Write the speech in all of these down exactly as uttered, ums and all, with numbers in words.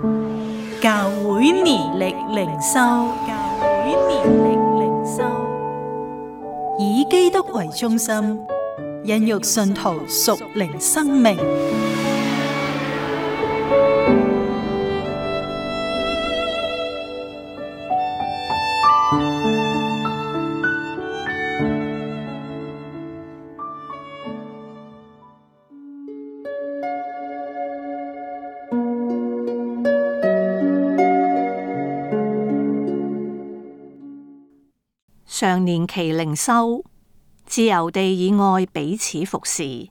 教會年曆靈修，教會年曆靈修，以基督為中心，孕育信徒屬靈生命。 常年期靈修，自由地以愛彼此服侍。一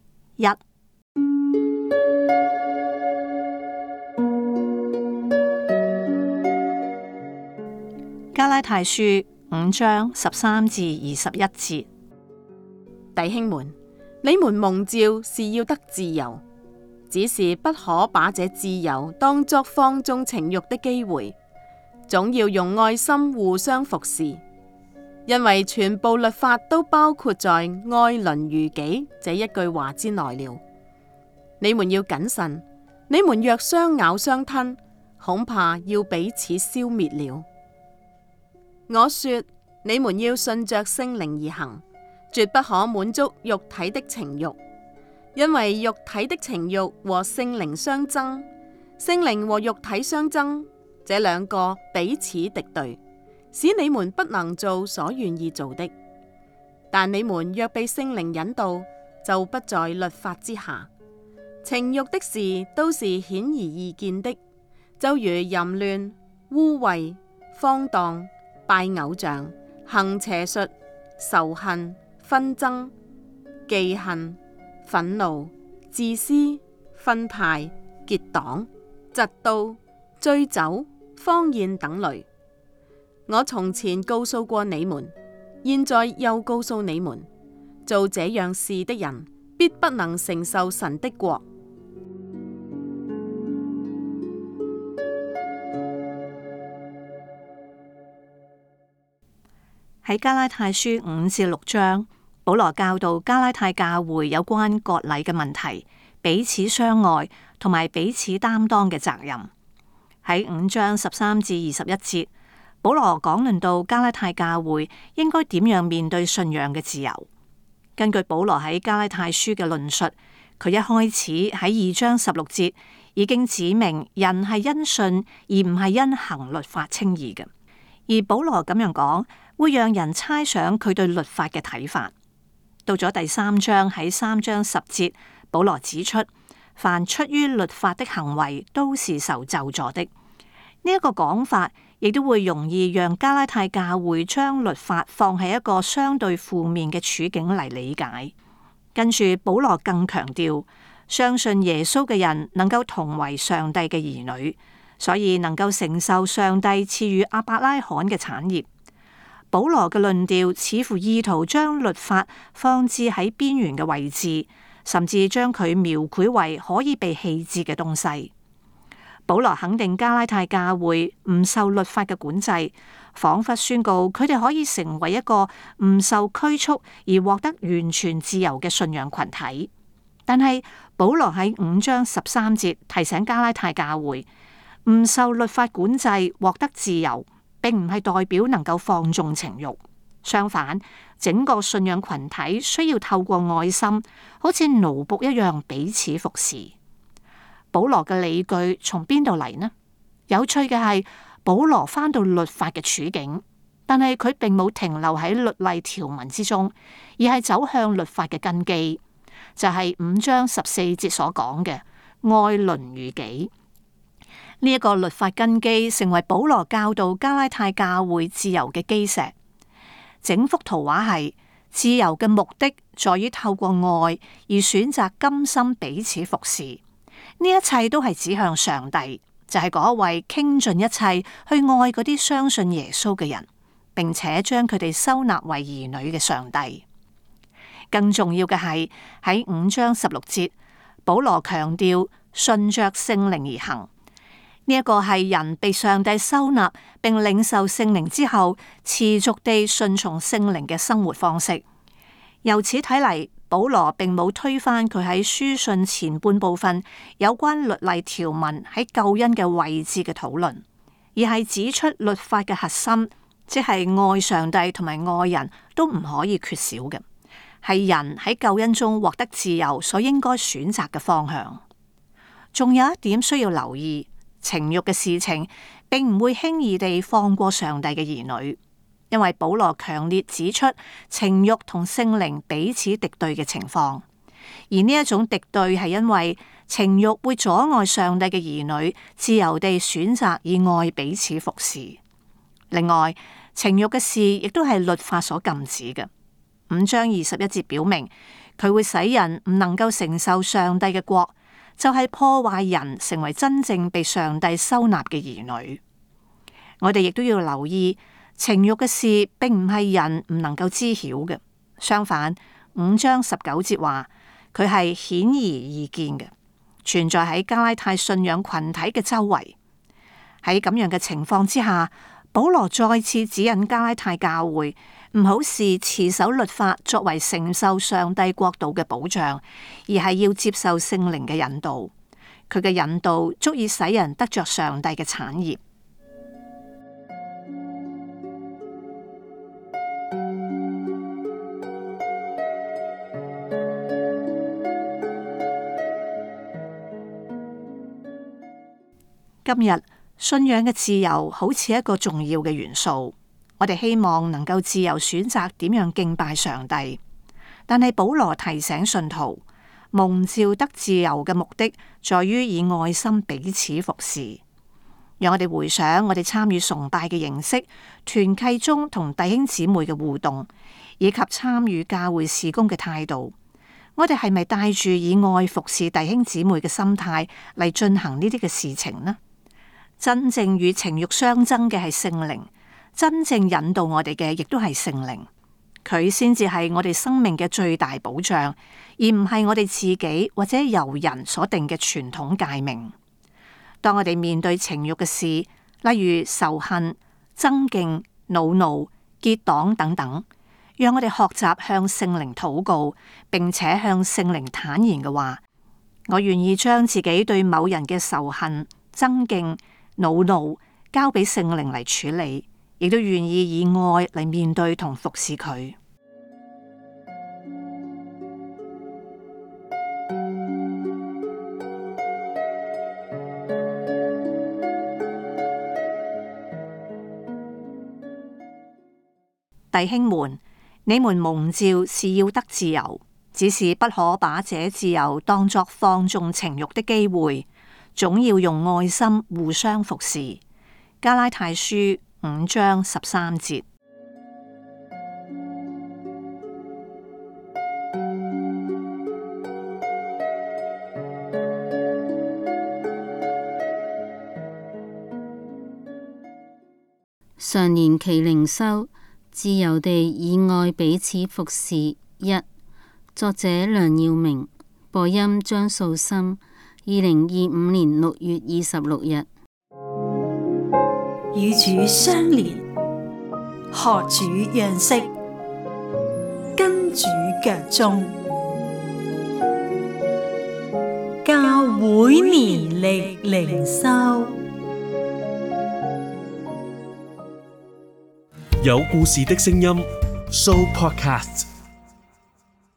加拉太書五章十三至二十一節。 弟兄們，你們蒙召是要得自由，只是不可把這自由當作放縱情慾的機會，總要用愛心互相服侍。因為全部律法都包括在愛鄰如己這一句話之內了。你們要謹慎，你們若相咬相吞，恐怕要彼此消滅了。我說，你們要順着聖靈而行，絕不可滿足肉體的情慾，因為肉體的情慾和聖靈相爭，聖靈和肉體相爭，這兩個彼此敵對，使你們不能做所願意做的。但你們若被聖靈引導，就不在律法之下。情慾的事都是顯而易見的，就如淫亂、污穢、荒蕩、拜偶像、行邪術、仇恨、紛爭、忌恨、憤怒、自私、分派、結黨、嫉妒、醉酒、荒宴等類。我從前告訴過你們，現在又告訴你們，做這樣事的人，必不能承受神的國。 喺加拉太書五至六章，保羅教導加拉太教會有關割禮嘅問題，彼此相愛同埋彼此擔當嘅責任。喺五章十三至二十一節，保羅講論到加拉太教會應該點樣面對信仰嘅自由。根據保羅喺加拉太書嘅論述，佢一開始喺二章十六節已經指明人係因信而唔係因行律法稱義嘅。而保羅咁樣講，會讓人猜想佢對律法嘅睇法。到咗第三章，喺三章十節，保羅指出，凡出於律法的行為都是受咒詛的。呢一個講法亦都會容易讓加拉太教會將律法放喺一個相對負面嘅處境嚟理解。跟住保羅更強調，相信耶穌嘅人能夠同為上帝嘅兒女，所以能夠承受上帝賜予亞伯拉罕嘅產業。保羅嘅論調似乎意圖將律法放置喺邊緣嘅位置，甚至將佢描繪為可以被棄置嘅東西。保羅肯定加拉太教會唔受律法嘅管制，仿佛宣告佢哋可以成為一個唔受拘束而獲得完全自由嘅信仰群體。但係保羅喺五章十三節提醒加拉太教會，唔受律法管制獲得自由，並唔係代表能夠放縱情慾。相反，整個信仰群體需要透過愛心，好似奴僕一樣彼此服侍。保羅嘅理據從邊度嚟呢？有趣嘅係，保羅翻到律法嘅處境，但係佢並冇停留喺律例條文之中，而係走向律法嘅根基，就係五章十四節所講嘅愛鄰如己。呢一個律法根基成為保羅教導加拉太教會自由嘅基石。整幅圖畫係自由嘅目的在於透過愛而選擇甘心彼此服侍。呢一切都係指向上帝，就係嗰一位傾盡一切去愛嗰啲相信耶穌嘅人，並且將佢哋收納為兒女嘅上帝。更重要嘅係喺五章十六節，保羅強調順着聖靈而行。呢一個係人被上帝收納並領受聖靈之後，持續地順從聖靈嘅生活方式。由此睇嚟， 保羅並冇推翻佢喺書信前半部分有關律例條文喺救恩嘅位置嘅討論，而係指出律法嘅核心，即係愛上帝同埋愛人都唔可以缺少嘅，係人喺救恩中獲得自由所應該選擇嘅方向。仲有一點需要留意，情慾嘅事情並唔會輕易地放過上帝嘅兒女。因為保羅強烈指出情慾同聖靈彼此敵對嘅情況，而呢一種敵對係因為情慾會阻礙上帝嘅兒女自由地選擇以愛彼此服侍。另外，情慾嘅事亦都係律法所禁止嘅。五章二十一節表明，佢會使人唔能夠承受上帝嘅國，就係破壞人成為真正被上帝收納嘅兒女。我哋亦都要留意。情慾嘅事並唔係人唔能夠知曉嘅，相反，五章十九節話佢係顯而易見嘅，存在喺加拉太信仰群體嘅周圍。喺咁樣嘅情況之下，保羅再次指引加拉太教會唔好視持守律法作為承受上帝國度嘅保障，而係要接受聖靈嘅引導。佢嘅引導足以使人得着上帝嘅產業。今日信仰嘅自由好似一個重要嘅元素，我哋希望能夠自由選擇點樣敬拜上帝。但係保羅提醒信徒，蒙召得自由嘅目的，在於以愛心彼此服侍。讓我哋回想我哋參與崇拜嘅形式，團契中同弟兄姊妹嘅互動，以及參與教會事工嘅態度。我哋係咪帶住以愛服侍弟兄姊妹嘅心態嚟進行呢啲嘅事情呢？真正與情慾相爭嘅係聖靈，真正引導我哋嘅亦都係聖靈，佢先至係我哋生命嘅最大保障，而唔係我哋自己或者由人所定嘅傳統誡命。當我哋面對情慾嘅事，例如仇恨、爭競、惱怒、結黨等等，讓我哋學習向聖靈禱告，並且向聖靈坦言嘅話，我願意將自己對某人嘅仇恨、爭競、惱怒交俾聖靈嚟處理，亦都願意以愛嚟面對同服侍佢。弟兄們，你們蒙召是要得自由，只是不可把這自由當作放縱情慾的機會。總要用愛心互相服侍。加拉太書五章十三節。 常年期靈修，自由地以愛彼此服侍。一，作者梁耀明，播音張素心。二零二五年六月二十六日， 與主相連，學主樣式，跟主腳蹤，教會年曆靈修， 有故事的聲音 ，Show Podcast。